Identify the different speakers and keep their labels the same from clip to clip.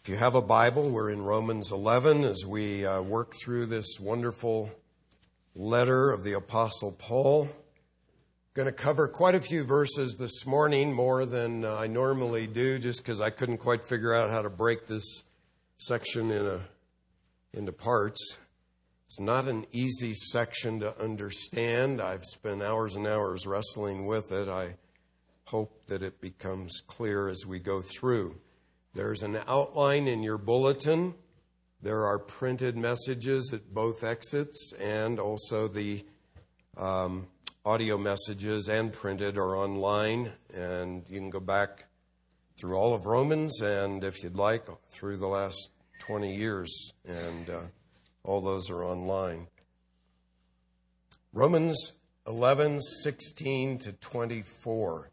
Speaker 1: If you have a Bible, we're in Romans 11 as we work through this wonderful letter of the Apostle Paul. I'm going to cover quite a few verses this morning, more than I normally do, just because I couldn't quite figure out how to break this section into parts. It's not an easy section to understand. I've spent hours and hours wrestling with it. I hope that it becomes clear as we go through. There's an outline in your bulletin. There are printed messages at both exits, and also the audio messages and printed are online. And you can go back through all of Romans, and if you'd like, through the last 20 years, and all those are online. Romans 11:16 to 24.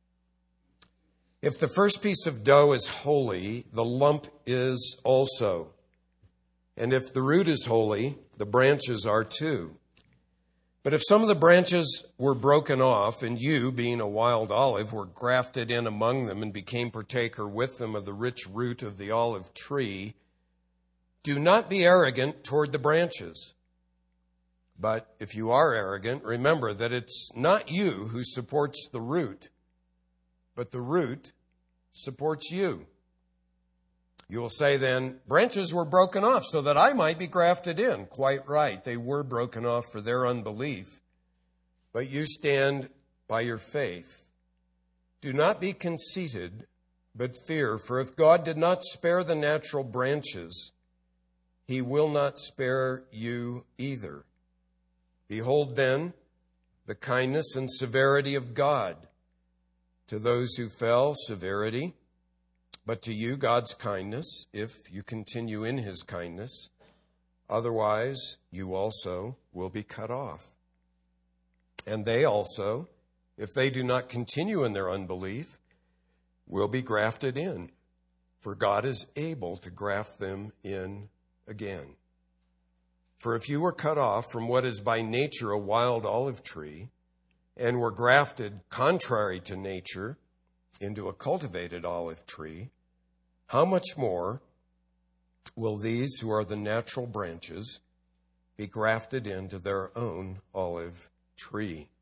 Speaker 1: If the first piece of dough is holy, the lump is also. And if the root is holy, the branches are too. But if some of the branches were broken off, and you, being a wild olive, were grafted in among them and became partaker with them of the rich root of the olive tree, do not be arrogant toward the branches. But if you are arrogant, remember that it's not you who supports the root, but the root supports you. You will say then, branches were broken off so that I might be grafted in. Quite right, they were broken off for their unbelief. But you stand by your faith. Do not be conceited, but fear, for if God did not spare the natural branches, he will not spare you either. Behold then the kindness and severity of God. To those who fell, severity, but to you, God's kindness, if you continue in his kindness. Otherwise, you also will be cut off. And they also, if they do not continue in their unbelief, will be grafted in, for God is able to graft them in again. For if you were cut off from what is by nature a wild olive tree, and were grafted contrary to nature into a cultivated olive tree, how much more will these who are the natural branches be grafted into their own olive tree?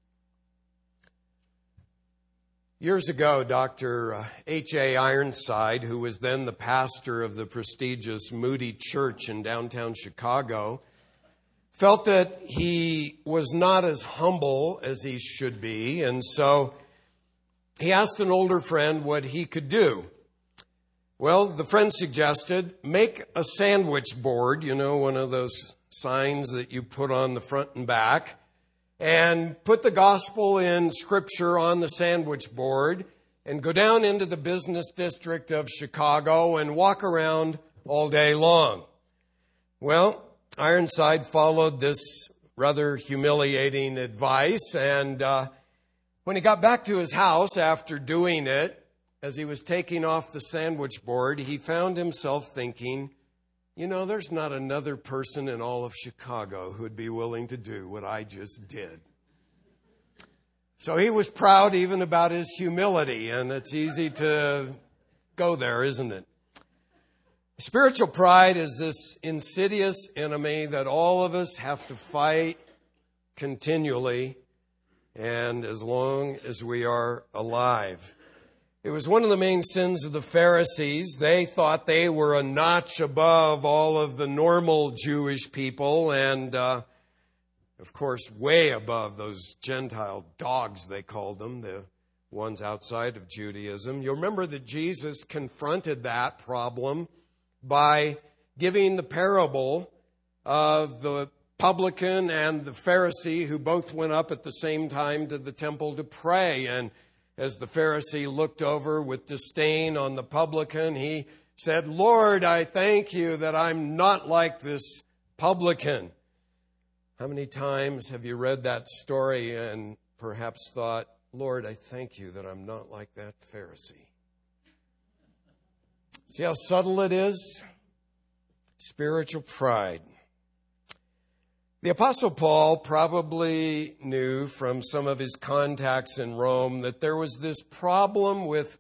Speaker 1: Years ago, Dr. H.A. Ironside, who was then the pastor of the prestigious Moody Church in downtown Chicago, felt that he was not as humble as he should be, and so he asked an older friend what he could do. Well, the friend suggested, make a sandwich board, one of those signs that you put on the front and back, and put the gospel in Scripture on the sandwich board, and go down into the business district of Chicago and walk around all day long. Well, Ironside followed this rather humiliating advice, and when he got back to his house after doing it, as he was taking off the sandwich board, he found himself thinking, there's not another person in all of Chicago who would be willing to do what I just did. So he was proud even about his humility, and it's easy to go there, isn't it? Spiritual pride is this insidious enemy that all of us have to fight continually and as long as we are alive. It was one of the main sins of the Pharisees. They thought they were a notch above all of the normal Jewish people and, of course, way above those Gentile dogs, they called them, the ones outside of Judaism. You'll remember that Jesus confronted that problem by giving the parable of the publican and the Pharisee who both went up at the same time to the temple to pray. And as the Pharisee looked over with disdain on the publican, he said, "Lord, I thank you that I'm not like this publican." How many times have you read that story and perhaps thought, "Lord, I thank you that I'm not like that Pharisee"? See how subtle it is? Spiritual pride. The Apostle Paul probably knew from some of his contacts in Rome that there was this problem with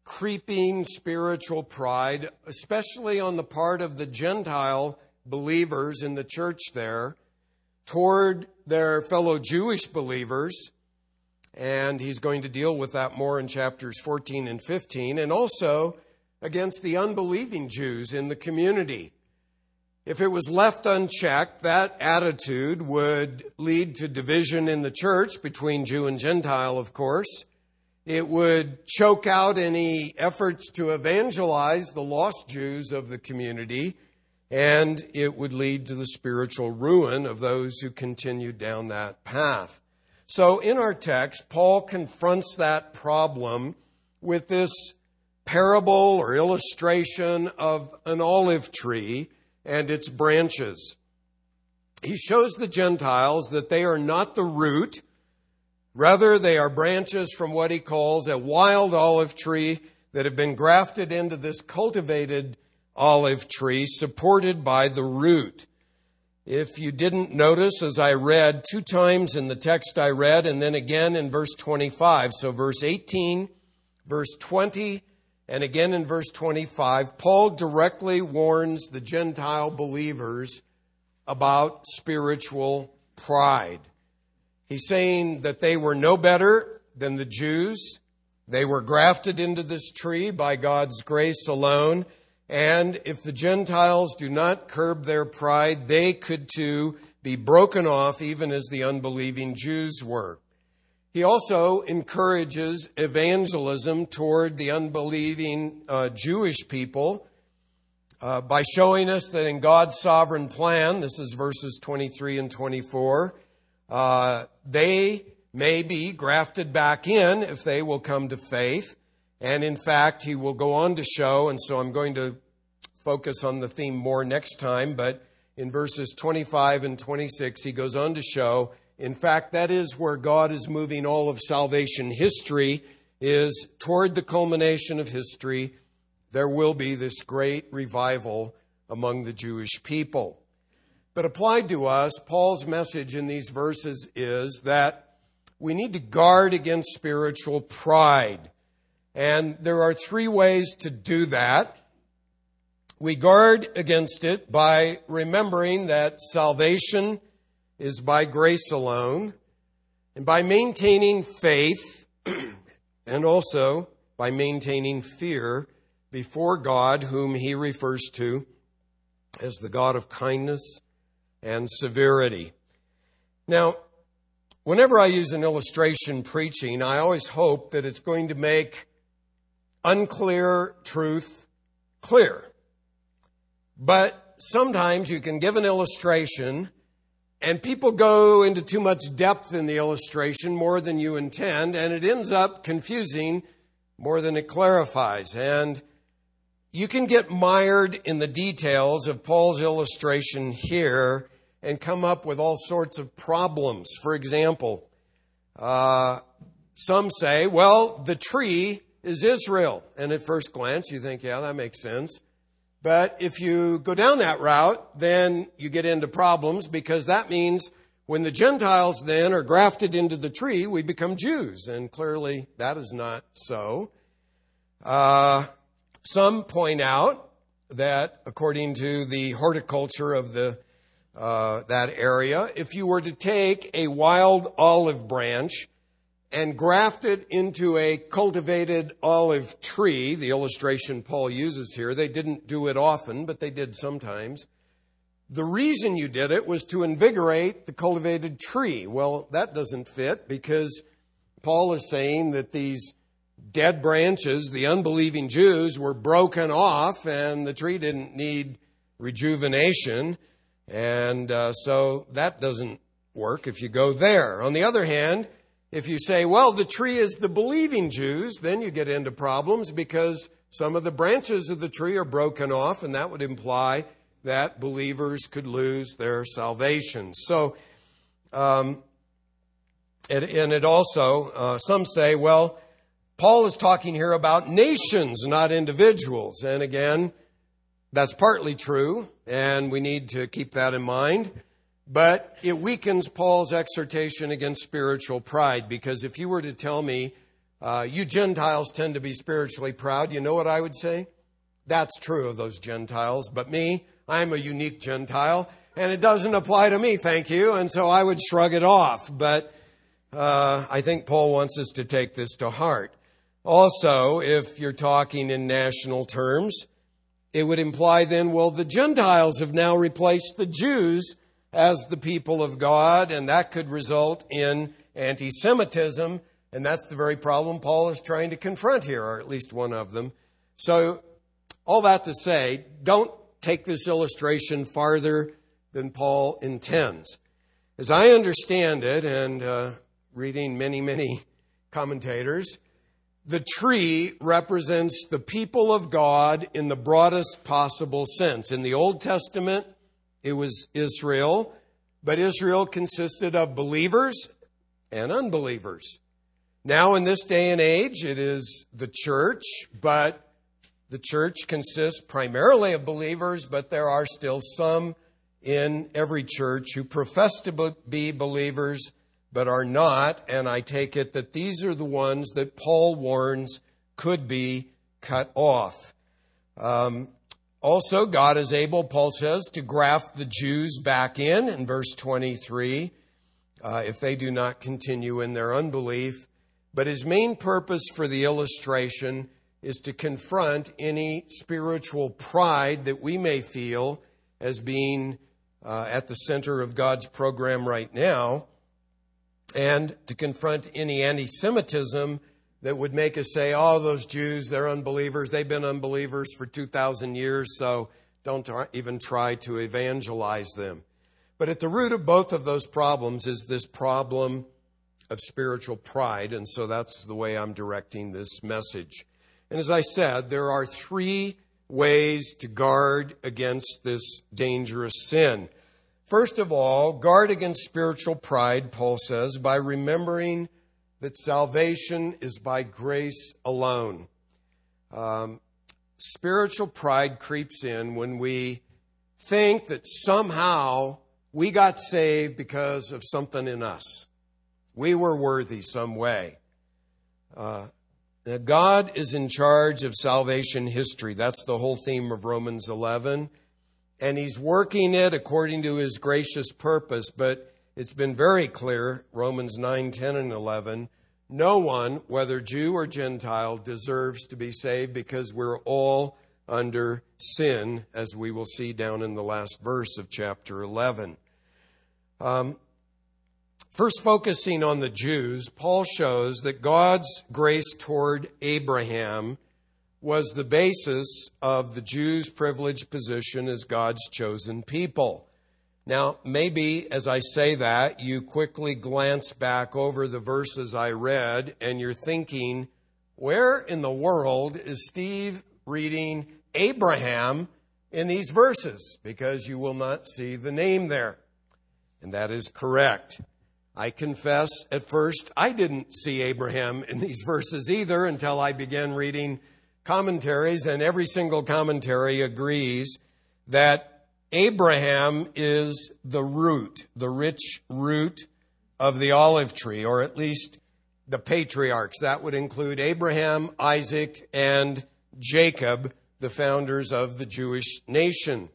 Speaker 1: creeping spiritual pride, especially on the part of the Gentile believers in the church there, toward their fellow Jewish believers. And he's going to deal with that more in chapters 14 and 15, and also against the unbelieving Jews in the community. If it was left unchecked, that attitude would lead to division in the church between Jew and Gentile, of course. It would choke out any efforts to evangelize the lost Jews of the community, and it would lead to the spiritual ruin of those who continued down that path. So in our text, Paul confronts that problem with this parable or illustration of an olive tree and its branches. He shows the Gentiles that they are not the root. Rather, they are branches from what he calls a wild olive tree that have been grafted into this cultivated olive tree, supported by the root. If you didn't notice, as I read 2 times in the text I read, and then again in verse 25, so verse 18, verse 20, and again in verse 25, Paul directly warns the Gentile believers about spiritual pride. He's saying that they were no better than the Jews. They were grafted into this tree by God's grace alone. And if the Gentiles do not curb their pride, they could too be broken off, even as the unbelieving Jews were. He also encourages evangelism toward the unbelieving Jewish people by showing us that in God's sovereign plan, this is verses 23 and 24, they may be grafted back in if they will come to faith. And in fact, he will go on to show, and so I'm going to focus on the theme more next time, but in verses 25 and 26, he goes on to show, in fact, that is where God is moving all of salvation history, is toward the culmination of history. There will be this great revival among the Jewish people. But applied to us, Paul's message in these verses is that we need to guard against spiritual pride. And there are 3 ways to do that. We guard against it by remembering that salvation is by grace alone, and by maintaining faith, and also by maintaining fear before God, whom he refers to as the God of kindness and severity. Now, whenever I use an illustration preaching, I always hope that it's going to make unclear truth clear. But sometimes you can give an illustration and people go into too much depth in the illustration, more than you intend, and it ends up confusing more than it clarifies. And you can get mired in the details of Paul's illustration here and come up with all sorts of problems. For example, some say, well, the tree is Israel. And at first glance, you think, yeah, that makes sense. But if you go down that route, then you get into problems, because that means when the Gentiles then are grafted into the tree, we become Jews. And clearly that is not so. Some point out that according to the horticulture of that area, if you were to take a wild olive branch and graft it into a cultivated olive tree, the illustration Paul uses here, they didn't do it often, but they did sometimes. The reason you did it was to invigorate the cultivated tree. Well, that doesn't fit, because Paul is saying that these dead branches, the unbelieving Jews, were broken off and the tree didn't need rejuvenation. And so that doesn't work if you go there. On the other hand, if you say, well, the tree is the believing Jews, then you get into problems, because some of the branches of the tree are broken off, and that would imply that believers could lose their salvation. So, and it also, some say, well, Paul is talking here about nations, not individuals. And again, that's partly true, and we need to keep that in mind. But it weakens Paul's exhortation against spiritual pride, because if you were to tell me You Gentiles tend to be spiritually proud. You know what I would say? That's true of those Gentiles. But me, I'm a unique Gentile, and it doesn't apply to me, thank you. And so I would shrug it off. But I think Paul wants us to take this to heart. Also, if you're talking in national terms, it would imply then, well, the Gentiles have now replaced the Jews as the people of God, and that could result in anti-Semitism, and that's the very problem Paul is trying to confront here, or at least one of them. So, all that to say, don't take this illustration farther than Paul intends. As I understand it, and reading many commentators, the tree represents the people of God in the broadest possible sense. In the Old Testament, it was Israel, but Israel consisted of believers and unbelievers. Now, in this day and age, it is the church, but the church consists primarily of believers, but there are still some in every church who profess to be believers but are not, and I take it that these are the ones that Paul warns could be cut off. Also, God is able, Paul says, to graft the Jews back in verse 23, if they do not continue in their unbelief. But his main purpose for the illustration is to confront any spiritual pride that we may feel as being at the center of God's program right now, and to confront any anti-Semitism that would make us say, oh, those Jews, they're unbelievers. They've been unbelievers for 2,000 years, so don't even try to evangelize them. But at the root of both of those problems is this problem of spiritual pride, and so that's the way I'm directing this message. And as I said, there are three ways to guard against this dangerous sin. First of all, guard against spiritual pride, Paul says, by remembering that salvation is by grace alone. Spiritual pride creeps in when we think that somehow we got saved because of something in us. We were worthy some way. That God is in charge of salvation history. That's the whole theme of Romans 11. And he's working it according to his gracious purpose. But it's been very clear, Romans 9, 10, and 11, no one, whether Jew or Gentile, deserves to be saved because we're all under sin, as we will see down in the last verse of chapter 11. First, focusing on the Jews, Paul shows that God's grace toward Abraham was the basis of the Jews' privileged position as God's chosen people. Now, maybe as I say that, you quickly glance back over the verses I read and you're thinking, where in the world is Steve reading Abraham in these verses? Because you will not see the name there. And that is correct. I confess at first I didn't see Abraham in these verses either until I began reading commentaries, and every single commentary agrees that Abraham is the root, the rich root of the olive tree, or at least the patriarchs. That would include Abraham, Isaac, and Jacob, the founders of the Jewish nation.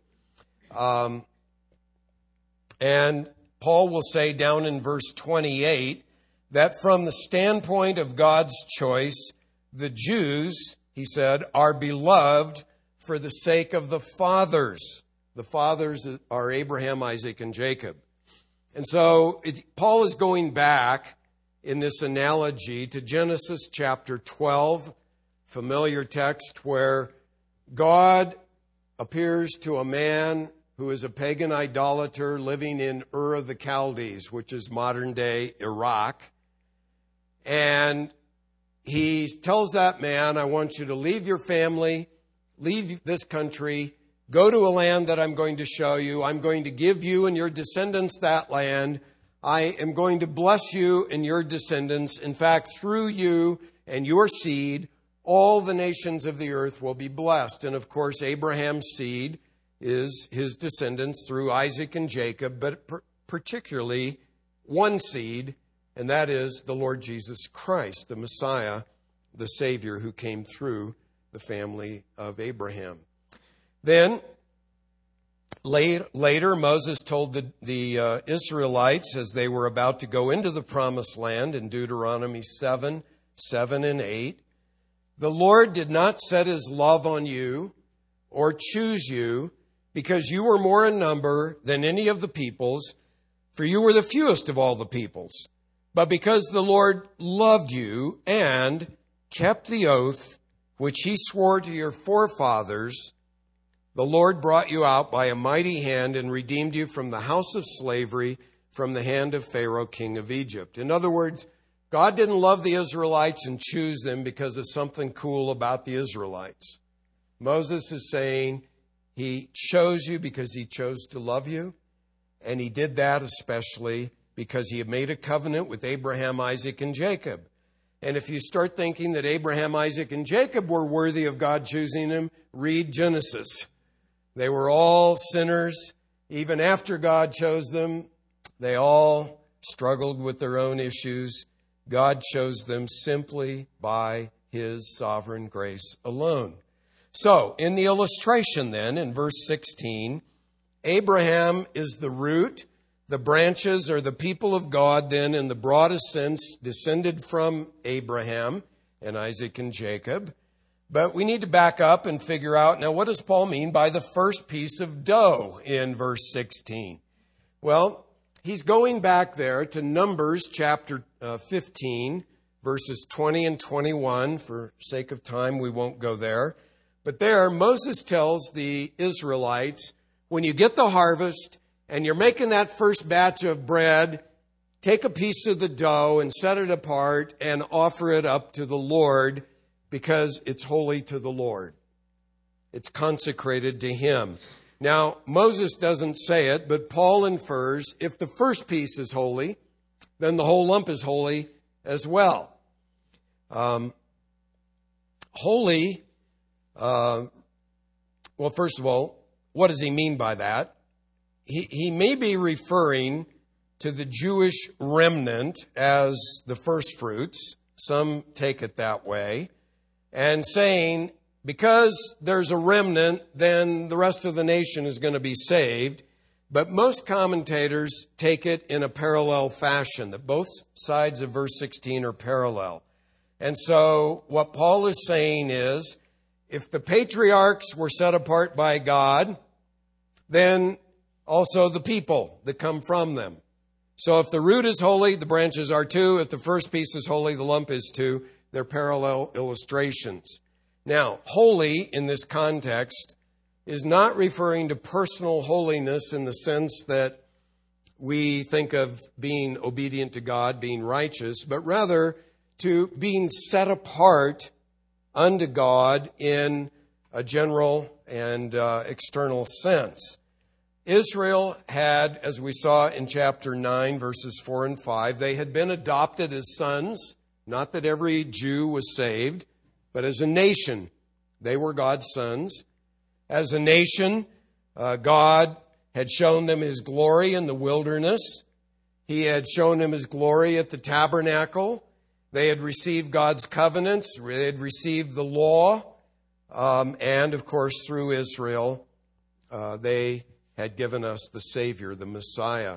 Speaker 1: And Paul will say down in verse 28 that from the standpoint of God's choice, the Jews, he said, are beloved for the sake of the fathers. The fathers are Abraham, Isaac, and Jacob. And so Paul is going back in this analogy to Genesis chapter 12, familiar text where God appears to a man who is a pagan idolater living in Ur of the Chaldees, which is modern-day Iraq. And he tells that man, I want you to leave your family, leave this country, go to a land that I'm going to show you. I'm going to give you and your descendants that land. I am going to bless you and your descendants. In fact, through you and your seed, all the nations of the earth will be blessed. And of course, Abraham's seed is his descendants through Isaac and Jacob, but particularly one seed, and that is the Lord Jesus Christ, the Messiah, the Savior who came through the family of Abraham. Then, later, Moses told the Israelites as they were about to go into the promised land in Deuteronomy 7 and 8, "The Lord did not set his love on you or choose you because you were more in number than any of the peoples, for you were the fewest of all the peoples, but because the Lord loved you and kept the oath which he swore to your forefathers, the Lord brought you out by a mighty hand and redeemed you from the house of slavery, from the hand of Pharaoh, king of Egypt." In other words, God didn't love the Israelites and choose them because of something cool about the Israelites. Moses is saying he chose you because he chose to love you, and he did that especially because he had made a covenant with Abraham, Isaac, and Jacob. And if you start thinking that Abraham, Isaac, and Jacob were worthy of God choosing them, read Genesis. They were all sinners. Even after God chose them, they all struggled with their own issues. God chose them simply by his sovereign grace alone. So, in the illustration then, in verse 16, Abraham is the root. The branches are the people of God then, in the broadest sense, descended from Abraham and Isaac and Jacob. But we need to back up and figure out, now what does Paul mean by the first piece of dough in verse 16? Well, he's going back there to Numbers chapter 15, verses 20 and 21. For sake of time, we won't go there. But there, Moses tells the Israelites, when you get the harvest and you're making that first batch of bread, take a piece of the dough and set it apart and offer it up to the Lord, because it's holy to the Lord. It's consecrated to him. Now, Moses doesn't say it, but Paul infers if the first piece is holy, then the whole lump is holy as well. Holy, well, first of all, what does he mean by that? He may be referring to the Jewish remnant as the first fruits. Some take it that way. And saying, because there's a remnant, then the rest of the nation is going to be saved. But most commentators take it in a parallel fashion, that both sides of verse 16 are parallel. And so what Paul is saying is, if the patriarchs were set apart by God, then also the people that come from them. So if the root is holy, the branches are too. If the first piece is holy, the lump is too. They're parallel illustrations. Now, holy in this context is not referring to personal holiness in the sense that we think of being obedient to God, being righteous, but rather to being set apart unto God in a general and external sense. Israel had, as we saw in chapter 9, verses 4 and 5, they had been adopted as sons. Not that every Jew was saved, but as a nation, they were God's sons. As a nation, God had shown them his glory in the wilderness. He had shown them his glory at the tabernacle. They had received God's covenants. They had received the law. And, of course, through Israel, they had given us the Savior, the Messiah.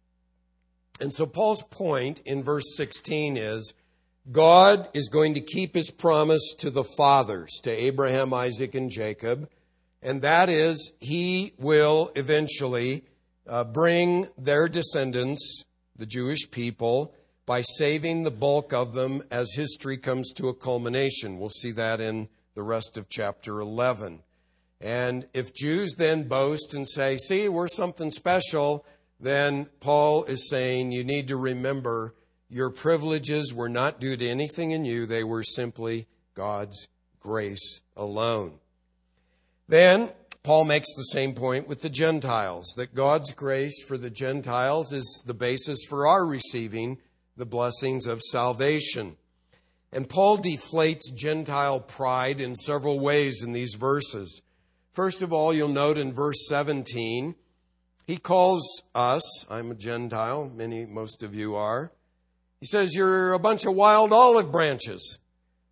Speaker 1: And so Paul's point in verse 16 is, God is going to keep his promise to the fathers, to Abraham, Isaac, and Jacob. And that is, he will eventually bring their descendants, the Jewish people, by saving the bulk of them as history comes to a culmination. We'll see that in the rest of chapter 11. And if Jews then boast and say, see, we're something special, then Paul is saying you need to remember your privileges were not due to anything in you. They were simply God's grace alone. Then Paul makes the same point with the Gentiles, that God's grace for the Gentiles is the basis for our receiving the blessings of salvation. And Paul deflates Gentile pride in several ways in these verses. First of all, you'll note in verse 17, he calls us, I'm a Gentile, most of you are. He says, you're a bunch of wild olive branches.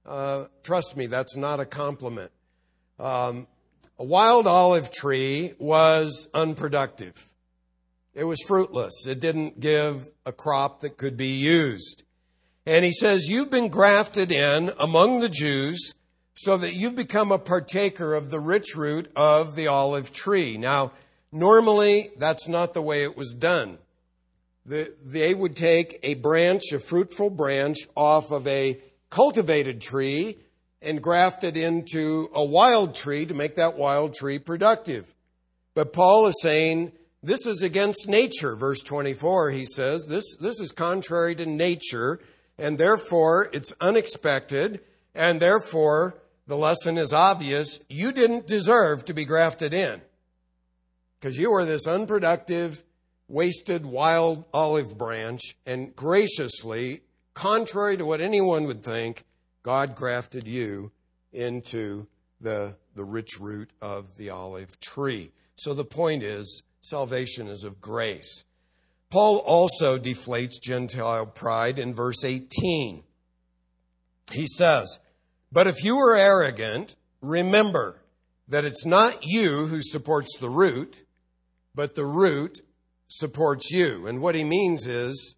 Speaker 1: trust me, that's not a compliment. A wild olive tree was unproductive. It was fruitless. It didn't give a crop that could be used. And he says, you've been grafted in among the Jews so that you've become a partaker of the rich root of the olive tree. Now, normally, that's not the way it was done. They would take a branch, a fruitful branch, off of a cultivated tree and graft it into a wild tree to make that wild tree productive. But Paul is saying, this is against nature. Verse 24, he says, this is contrary to nature, and therefore it's unexpected, and therefore the lesson is obvious. You didn't deserve to be grafted in, because you were this unproductive, wasted wild olive branch, and graciously, contrary to what anyone would think, God grafted you into the rich root of the olive tree. So the point is, salvation is of grace. Paul also deflates Gentile pride in verse 18. He says, but if you are arrogant, remember that it's not you who supports the root, but the root supports you. And what he means is,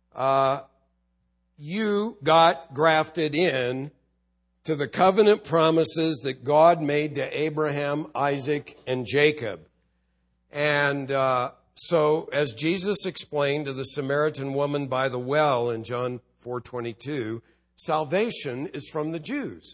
Speaker 1: you got grafted in to the covenant promises that God made to Abraham, Isaac, and Jacob. And so, as Jesus explained to the Samaritan woman by the well in John 4:22, salvation is from the Jews.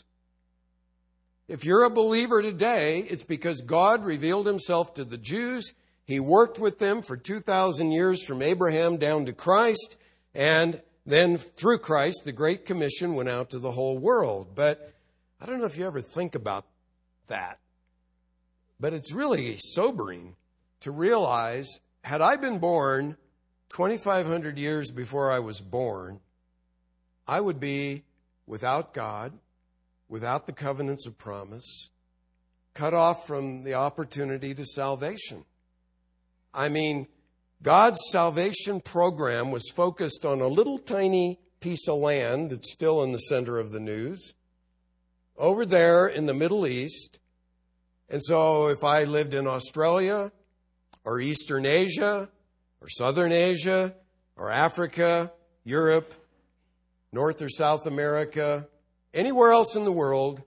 Speaker 1: If you're a believer today, it's because God revealed himself to the Jews. He worked with them for 2,000 years from Abraham down to Christ, and then through Christ, the Great Commission went out to the whole world. But I don't know if you ever think about that, but it's really sobering to realize, had I been born 2,500 years before I was born, I would be without God, without the covenants of promise, cut off from the opportunity to salvation. I mean, God's salvation program was focused on a little tiny piece of land that's still in the center of the news, over there in the Middle East. And so if I lived in Australia or Eastern Asia or Southern Asia or Africa, Europe, North or South America, anywhere else in the world,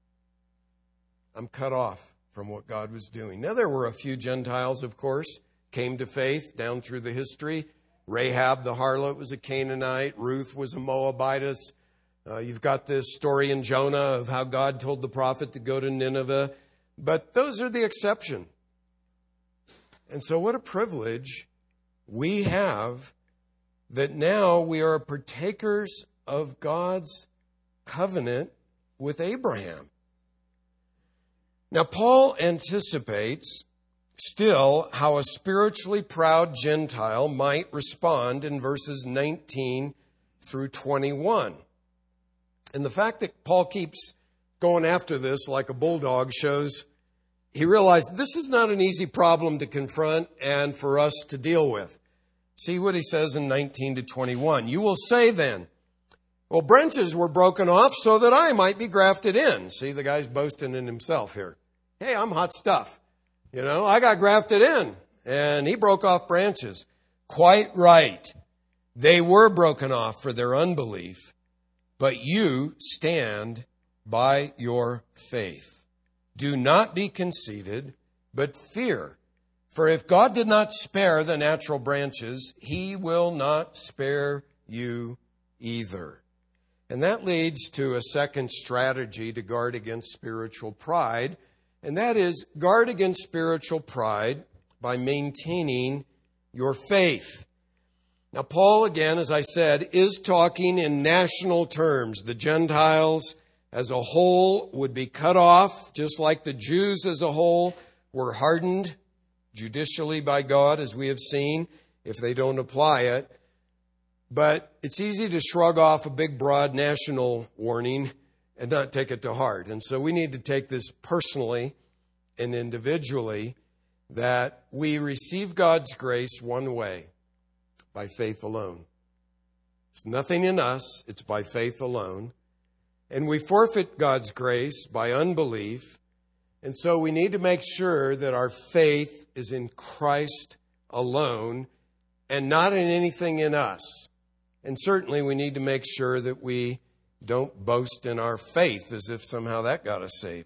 Speaker 1: I'm cut off from what God was doing. Now, there were a few Gentiles, of course, came to faith down through the history. Rahab the harlot was a Canaanite. Ruth was a Moabitess. You've got this story in Jonah of how God told the prophet to go to Nineveh. But those are the exception. And so what a privilege we have that now we are partakers of God's covenant with Abraham. Now, Paul anticipates still how a spiritually proud Gentile might respond in verses 19 through 21. And the fact that Paul keeps going after this like a bulldog shows he realized this is not an easy problem to confront and for us to deal with. See what he says in 19 to 21. You will say then, well, branches were broken off so that I might be grafted in. See, the guy's boasting in himself here. Hey, I'm hot stuff. You know, I got grafted in, and he broke off branches. Quite right. They were broken off for their unbelief, but you stand by your faith. Do not be conceited, but fear. For if God did not spare the natural branches, he will not spare you either. And that leads to a second strategy to guard against spiritual pride. And that is, guard against spiritual pride by maintaining your faith. Now, Paul, again, as I said, is talking in national terms. The Gentiles as a whole would be cut off, just like the Jews as a whole were hardened judicially by God, as we have seen, if they don't apply it. But it's easy to shrug off a big, broad national warning and not take it to heart. And so we need to take this personally and individually, that we receive God's grace one way, by faith alone. It's nothing in us, it's by faith alone. And we forfeit God's grace by unbelief. And so we need to make sure that our faith is in Christ alone and not in anything in us. And certainly we need to make sure that we don't boast in our faith as if somehow that got us saved.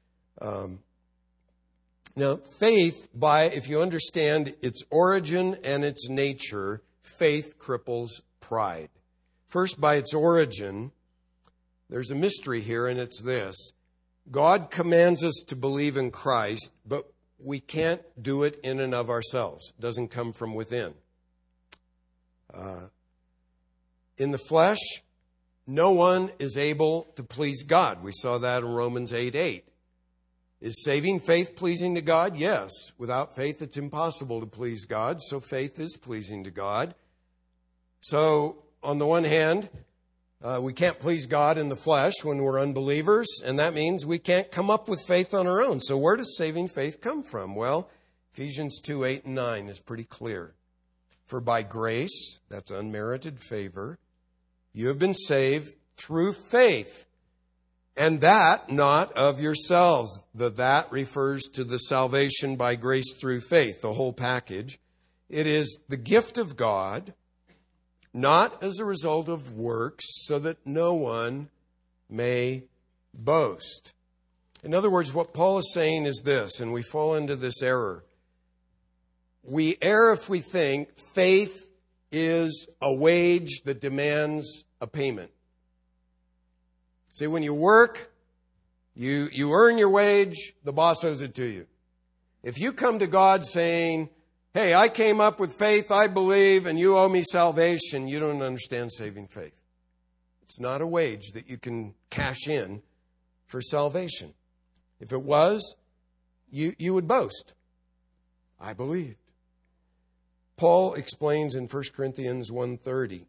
Speaker 1: Now, faith, if you understand its origin and its nature, faith cripples pride. First, by its origin, there's a mystery here, and it's this. God commands us to believe in Christ, but we can't do it in and of ourselves. It doesn't come from within. In the flesh, no one is able to please God. We saw that in Romans 8:8. Is saving faith pleasing to God? Yes. Without faith, it's impossible to please God, so faith is pleasing to God. So, on the one hand, we can't please God in the flesh when we're unbelievers, and that means we can't come up with faith on our own. So where does saving faith come from? Well, Ephesians 2:8 and 9 is pretty clear. For by grace, that's unmerited favor, you have been saved through faith, and that not of yourselves. That refers to the salvation by grace through faith, the whole package. It is the gift of God, not as a result of works, so that no one may boast. In other words, what Paul is saying is this, and we fall into this error. We err if we think faith is a wage that demands a payment. See, when you work, you earn your wage, the boss owes it to you. If you come to God saying, hey, I came up with faith, I believe, and you owe me salvation, you don't understand saving faith. It's not a wage that you can cash in for salvation. If it was, you would boast. I believed. Paul explains in 1 Corinthians 1:30,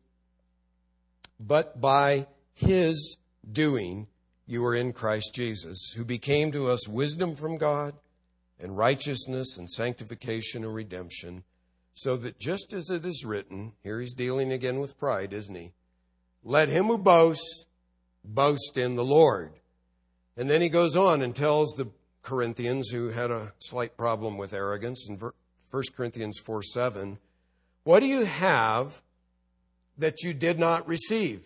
Speaker 1: but by his doing you are in Christ Jesus, who became to us wisdom from God, and righteousness and sanctification and redemption, so that just as it is written, here he's dealing again with pride, isn't he? Let him who boasts, boast in the Lord. And then he goes on and tells the Corinthians, who had a slight problem with arrogance, in 1 Corinthians 4:7, what do you have that you did not receive?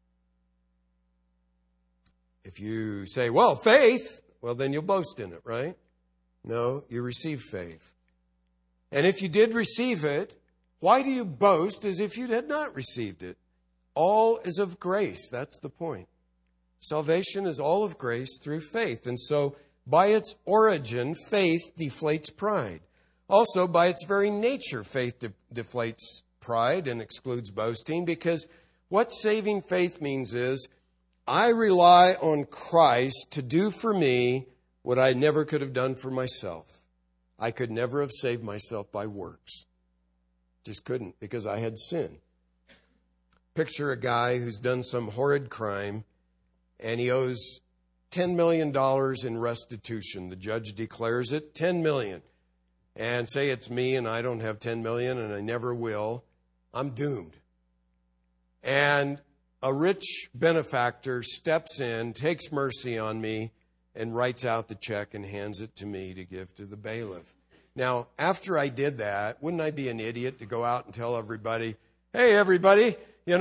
Speaker 1: If you say, well, faith, well, then you'll boast in it, right? No, you receive faith. And if you did receive it, why do you boast as if you had not received it? All is of grace. That's the point. Salvation is all of grace through faith. And so, by its origin, faith deflates pride. Also, by its very nature, faith deflates pride and excludes boasting, because what saving faith means is, I rely on Christ to do for me what I never could have done for myself. I could never have saved myself by works. Just couldn't, because I had sin. Picture a guy who's done some horrid crime, and he owes $10 million in restitution. The judge declares it $10 million. And say it's me and I don't have $10 million and I never will. I'm doomed. And a rich benefactor steps in, takes mercy on me, and writes out the check and hands it to me to give to the bailiff. Now, after I did that, wouldn't I be an idiot to go out and tell everybody, hey, everybody,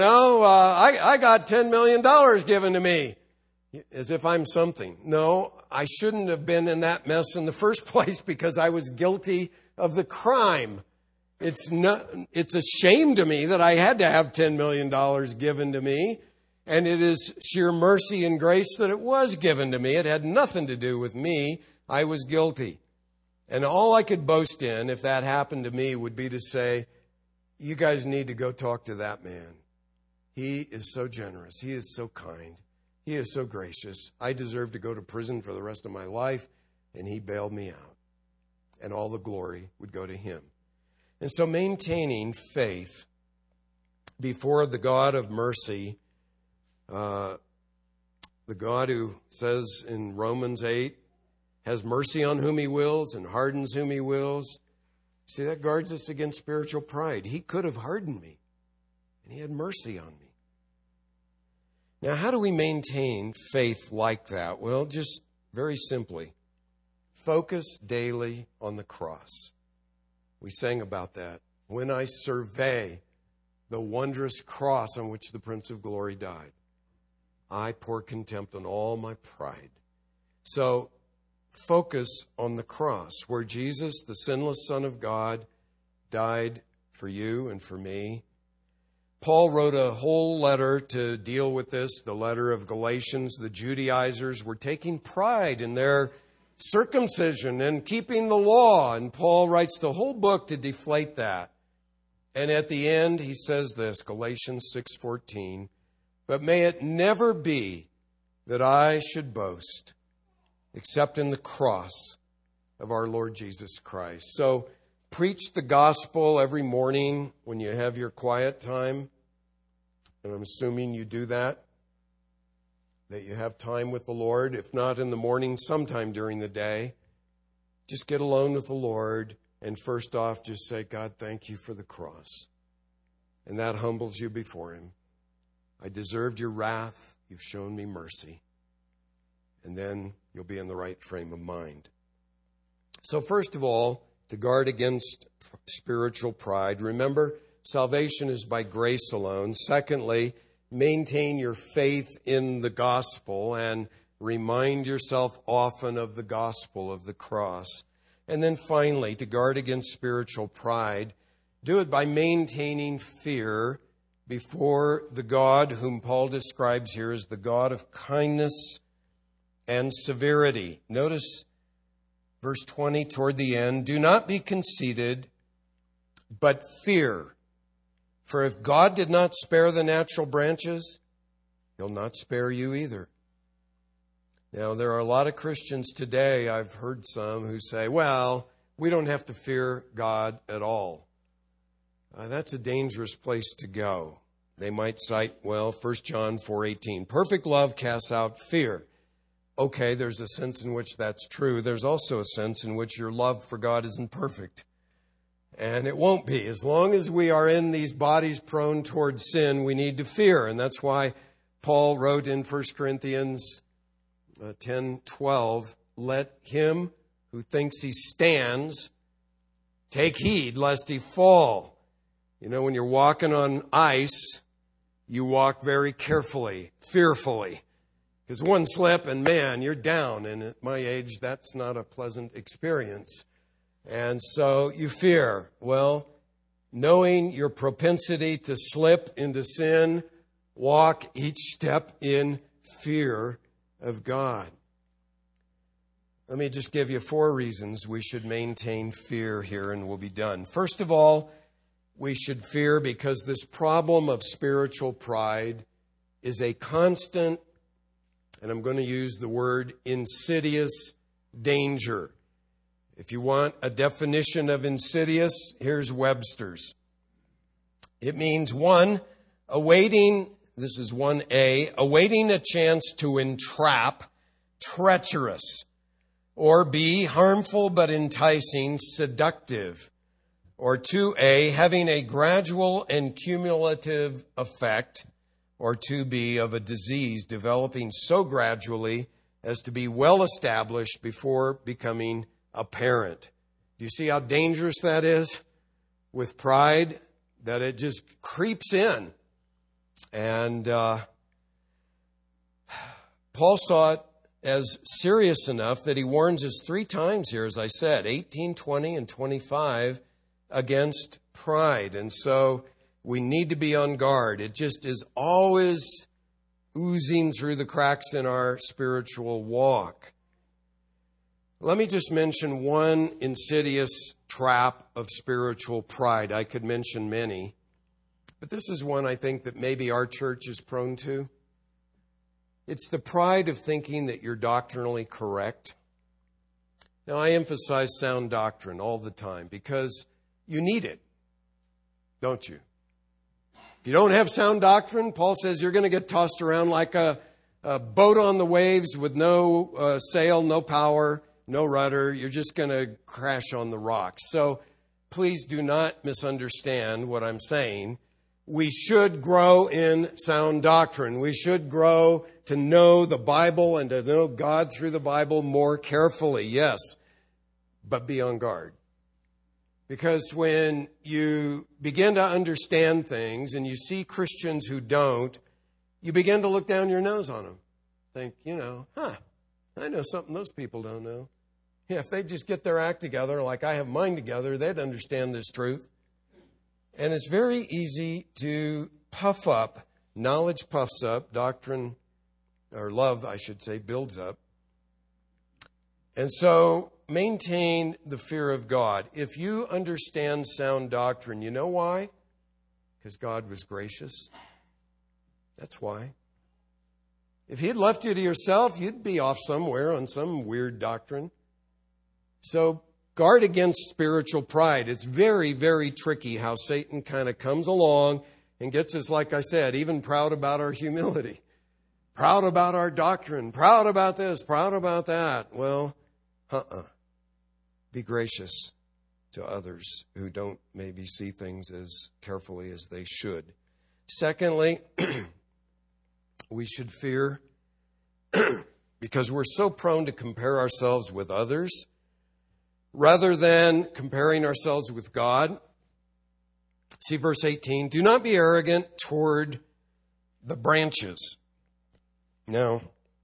Speaker 1: I got $10 million given to me, as if I'm something. No, I shouldn't have been in that mess in the first place because I was guilty of the crime. It's a shame to me that I had to have $10 million given to me. And it is sheer mercy and grace that it was given to me. It had nothing to do with me. I was guilty. And all I could boast in, if that happened to me, would be to say, you guys need to go talk to that man. He is so generous. He is so kind. He is so gracious. I deserve to go to prison for the rest of my life, and he bailed me out. And all the glory would go to him. And so maintaining faith before the God of mercy, the God who says in Romans 8, has mercy on whom he wills and hardens whom he wills. See, that guards us against spiritual pride. He could have hardened me, and he had mercy on me. Now, how do we maintain faith like that? Well, just very simply, focus daily on the cross. We sang about that. When I survey the wondrous cross on which the Prince of Glory died, I pour contempt on all my pride. So, focus on the cross, where Jesus, the sinless Son of God, died for you and for me. Paul wrote a whole letter to deal with this, the letter of Galatians. The Judaizers were taking pride in their circumcision and keeping the law, and Paul writes the whole book to deflate that. And at the end, he says this, Galatians 6:14, "But may it never be that I should boast, except in the cross of our Lord Jesus Christ." So preach the gospel every morning when you have your quiet time. And I'm assuming you do that you have time with the Lord. If not in the morning, sometime during the day. Just get alone with the Lord. And first off, just say, God, thank you for the cross. And that humbles you before Him. I deserved your wrath. You've shown me mercy. And then you'll be in the right frame of mind. So first of all, to guard against spiritual pride, remember, salvation is by grace alone. Secondly, maintain your faith in the gospel and remind yourself often of the gospel of the cross. And then finally, to guard against spiritual pride, do it by maintaining fear before the God whom Paul describes here as the God of kindness and severity. Notice verse 20 toward the end, "Do not be conceited, but fear. For if God did not spare the natural branches, He'll not spare you either." Now, there are a lot of Christians today, I've heard some, who say, well, we don't have to fear God at all. That's a dangerous place to go. They might cite, 1 John 4:18, "Perfect love casts out fear." Okay, there's a sense in which that's true. There's also a sense in which your love for God isn't perfect. And it won't be. As long as we are in these bodies prone toward sin, we need to fear. And that's why Paul wrote in 1 Corinthians 10:12, "Let him who thinks he stands take heed lest he fall." You know, when you're walking on ice, you walk very carefully, fearfully. Because one slip and man, you're down. And at my age, that's not a pleasant experience. And so you fear. Well, knowing your propensity to slip into sin, walk each step in fear of God. Let me just give you 4 reasons we should maintain fear here, and we'll be done. First of all, we should fear because this problem of spiritual pride is a constant, and I'm going to use the word insidious, danger. If you want a definition of insidious, here's Webster's. It means 1, awaiting, this is 1A, awaiting a chance to entrap, treacherous. Or B, harmful but enticing, seductive. Or 2A, having a gradual and cumulative effect. Or 2B, of a disease developing so gradually as to be well established before becoming apparent. Do you see how dangerous that is with pride? That it just creeps in. And Paul saw it as serious enough that he warns us 3 times here, as I said, 18, 20, and 25, against pride. And so we need to be on guard. It just is always oozing through the cracks in our spiritual walk. Let me just mention one insidious trap of spiritual pride. I could mention many, but this is one I think that maybe our church is prone to. It's the pride of thinking that you're doctrinally correct. Now, I emphasize sound doctrine all the time because you need it, don't you? If you don't have sound doctrine, Paul says you're going to get tossed around like a boat on the waves with no sail, no power, no rudder. You're just going to crash on the rocks. So please do not misunderstand what I'm saying. we should grow in sound doctrine. We should grow to know the Bible and to know God through the Bible more carefully, yes, but be on guard. Because when you begin to understand things and you see Christians who don't, you begin to look down your nose on them. Think, I know something those people don't know. Yeah, if they just get their act together like I have mine together, they'd understand this truth. And it's very easy to puff up. Knowledge puffs up. Doctrine, or love, I should say, builds up. And so maintain the fear of God. If you understand sound doctrine, you know why? Because God was gracious. That's why. If He had left you to yourself, you'd be off somewhere on some weird doctrine. So guard against spiritual pride. It's very, very tricky how Satan kind of comes along and gets us, like I said, even proud about our humility, proud about our doctrine, proud about this, proud about that. Well, be gracious to others who don't maybe see things as carefully as they should. Secondly, we should fear because we're so prone to compare ourselves with others rather than comparing ourselves with God. See verse 18. Do not be arrogant toward the branches. Now,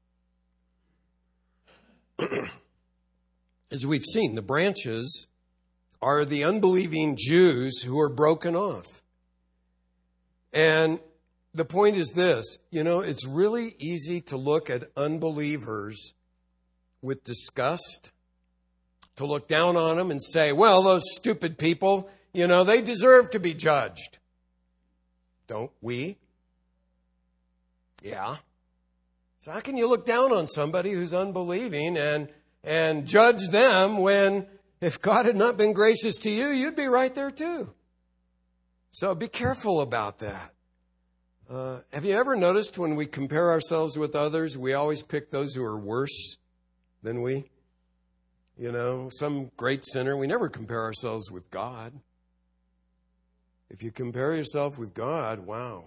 Speaker 1: as we've seen, the branches are the unbelieving Jews who are broken off. And the point is this, it's really easy to look at unbelievers with disgust, to look down on them and say, well, those stupid people, they deserve to be judged. Don't we? Yeah. So how can you look down on somebody who's unbelieving and judge them when if God had not been gracious to you, you'd be right there too? So be careful about that. Have you ever noticed when we compare ourselves with others, we always pick those who are worse than we? Some great sinner, we never compare ourselves with God. If you compare yourself with God, wow,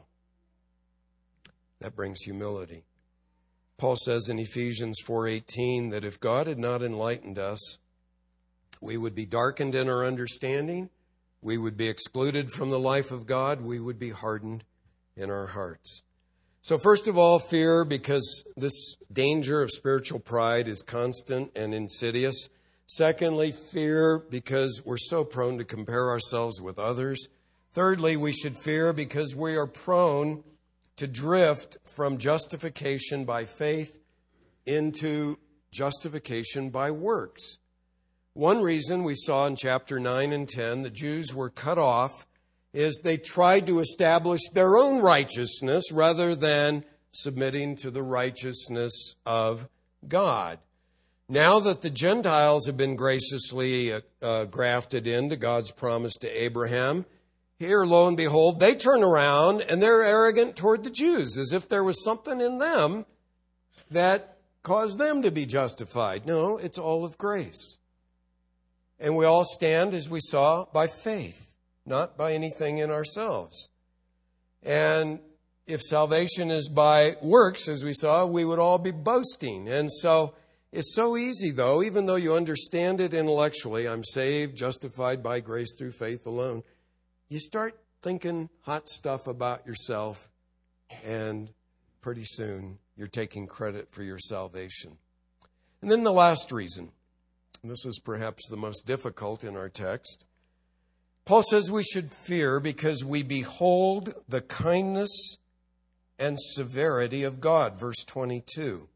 Speaker 1: that brings humility. Paul says in Ephesians 4:18 that if God had not enlightened us, we would be darkened in our understanding, we would be excluded from the life of God, we would be hardened in our hearts. So first of all, fear, because this danger of spiritual pride is constant and insidious. Secondly, fear, because we're so prone to compare ourselves with others. Thirdly, we should fear because we are prone to drift from justification by faith into justification by works. One reason we saw in chapter 9 and 10 the Jews were cut off is they tried to establish their own righteousness rather than submitting to the righteousness of God. Now that the Gentiles have been graciously grafted into God's promise to Abraham, here, lo and behold, they turn around and they're arrogant toward the Jews, as if there was something in them that caused them to be justified. No, it's all of grace. And we all stand, as we saw, by faith, not by anything in ourselves. And if salvation is by works, as we saw, we would all be boasting. And so it's so easy, though, even though you understand it intellectually, I'm saved, justified by grace through faith alone, you start thinking hot stuff about yourself, and pretty soon you're taking credit for your salvation. And then the last reason, and this is perhaps the most difficult in our text, Paul says we should fear because we behold the kindness and severity of God. Verse 22.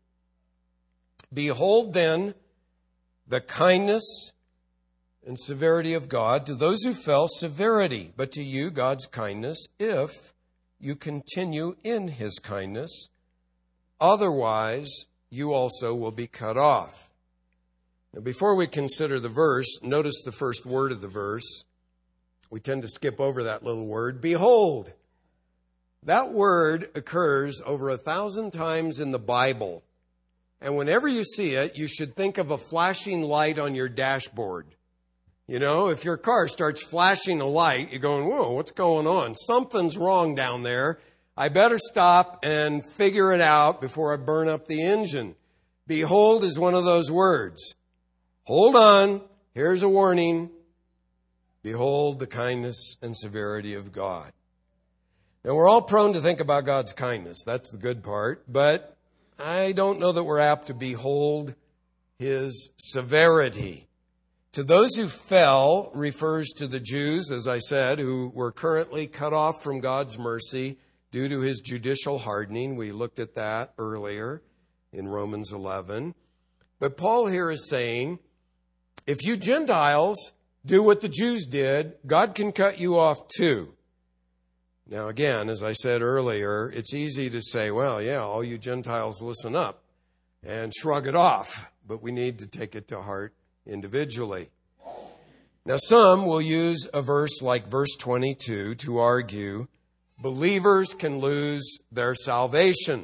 Speaker 1: Behold then the kindness and severity of God. To those who fell, severity, but to you, God's kindness, if you continue in His kindness. Otherwise, you also will be cut off. Now, before we consider the verse, notice the first word of the verse. We tend to skip over that little word, behold. That word occurs over 1,000 times in the Bible. And whenever you see it, you should think of a flashing light on your dashboard. You know, if your car starts flashing a light, you're going, whoa, what's going on? Something's wrong down there. I better stop and figure it out before I burn up the engine. Behold is one of those words. Hold on. Here's a warning. Behold the kindness and severity of God. Now, we're all prone to think about God's kindness. That's the good part. But I don't know that we're apt to behold His severity. To those who fell refers to the Jews, as I said, who were currently cut off from God's mercy due to His judicial hardening. We looked at that earlier in Romans 11. But Paul here is saying, if you Gentiles do what the Jews did, God can cut you off too. Now again, as I said earlier, it's easy to say, well, yeah, all you Gentiles listen up and shrug it off. But we need to take it to heart individually. Now, some will use a verse like verse 22 to argue believers can lose their salvation.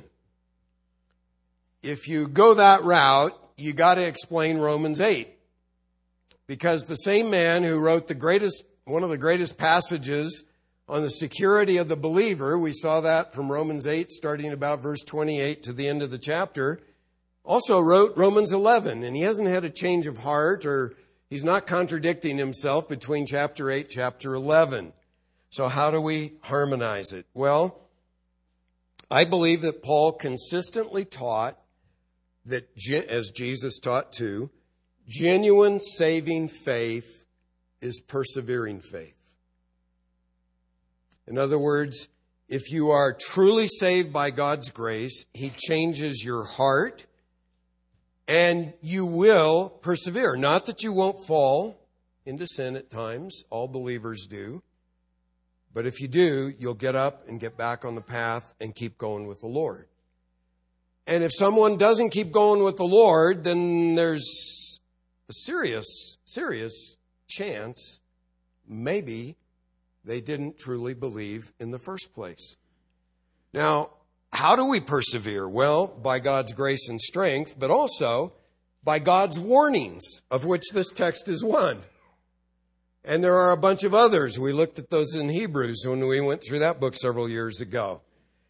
Speaker 1: If you go that route, you got to explain Romans 8. Because the same man who wrote one of the greatest passages on the security of the believer, we saw that from Romans 8, starting about verse 28 to the end of the chapter, also wrote Romans 11, and he hasn't had a change of heart, or he's not contradicting himself between chapter 8, chapter 11. So how do we harmonize it? Well, I believe that Paul consistently taught that, as Jesus taught too, genuine saving faith is persevering faith. In other words, if you are truly saved by God's grace, He changes your heart, and you will persevere. Not that you won't fall into sin at times. All believers do. But if you do, you'll get up and get back on the path and keep going with the Lord. And if someone doesn't keep going with the Lord, then there's a serious chance maybe they didn't truly believe in the first place. Now, how do we persevere? Well, by God's grace and strength, but also by God's warnings, of which this text is one. And there are a bunch of others. We looked at those in Hebrews when we went through that book several years ago.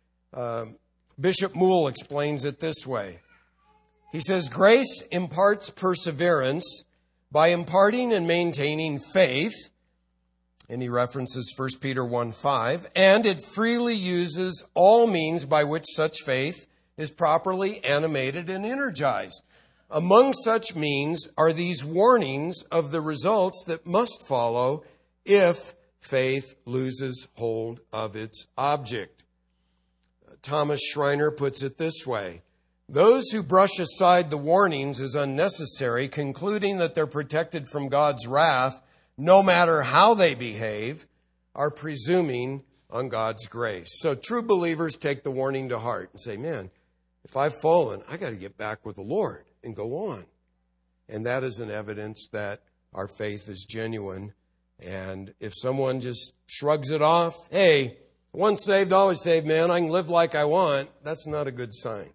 Speaker 1: Bishop Moule explains it this way. He says, grace imparts perseverance by imparting and maintaining faith, and he references 1 Peter 1:5, and it freely uses all means by which such faith is properly animated and energized. Among such means are these warnings of the results that must follow if faith loses hold of its object. Thomas Schreiner puts it this way. Those who brush aside the warnings as unnecessary, concluding that they're protected from God's wrath, no matter how they behave, are presuming on God's grace. So true believers take the warning to heart and say, man, if I've fallen, I got to get back with the Lord and go on. And that is an evidence that our faith is genuine. And if someone just shrugs it off, hey, once saved, always saved, man, I can live like I want, that's not a good sign.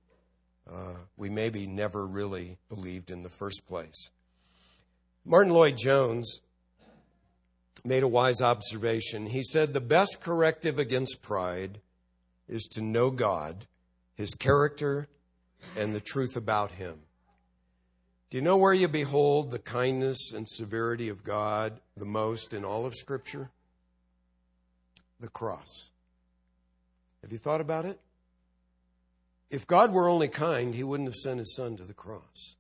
Speaker 1: We maybe never really believed in the first place. Martin Lloyd-Jones made a wise observation. He said, the best corrective against pride is to know God, His character, and the truth about Him. Do you know where you behold the kindness and severity of God the most in all of Scripture? The cross. Have you thought about it? If God were only kind, He wouldn't have sent His Son to the cross.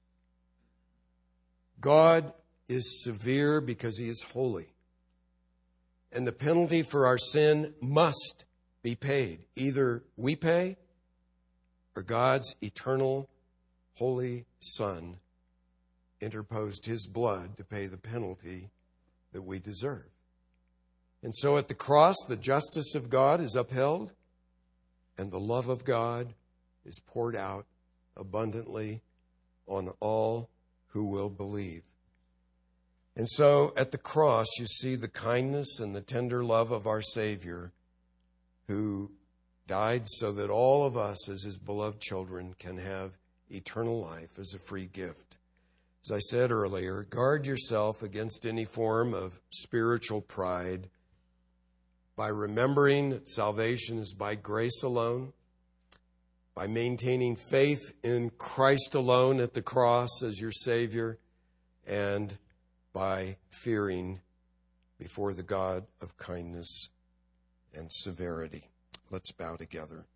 Speaker 1: God is severe because He is holy. And the penalty for our sin must be paid. Either we pay or God's eternal, holy Son interposed His blood to pay the penalty that we deserve. And so at the cross, the justice of God is upheld and the love of God is poured out abundantly on all who will believe. And so at the cross, you see the kindness and the tender love of our Savior, who died so that all of us as His beloved children can have eternal life as a free gift. As I said earlier, guard yourself against any form of spiritual pride by remembering that salvation is by grace alone, by maintaining faith in Christ alone at the cross as your Savior, and by fearing before the God of kindness and severity. Let's bow together.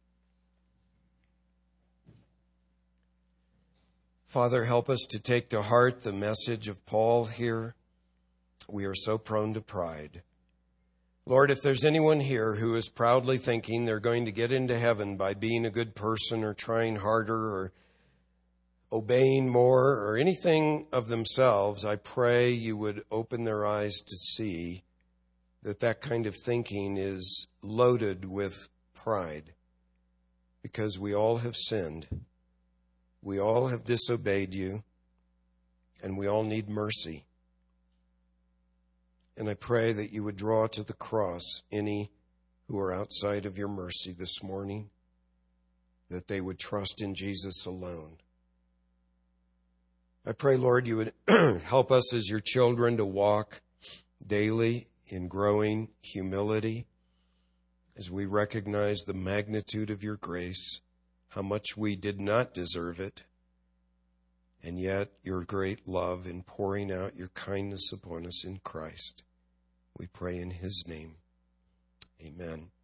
Speaker 1: Father, help us to take to heart the message of Paul here. We are so prone to pride. Lord, if there's anyone here who is proudly thinking they're going to get into heaven by being a good person or trying harder or obeying more or anything of themselves, I pray you would open their eyes to see that that kind of thinking is loaded with pride, because we all have sinned. We all have disobeyed you, and we all need mercy. And I pray that you would draw to the cross any who are outside of your mercy this morning, that they would trust in Jesus alone. I pray, Lord, you would help us as your children to walk daily in growing humility as we recognize the magnitude of your grace, how much we did not deserve it, and yet your great love in pouring out your kindness upon us in Christ. We pray in his name. Amen.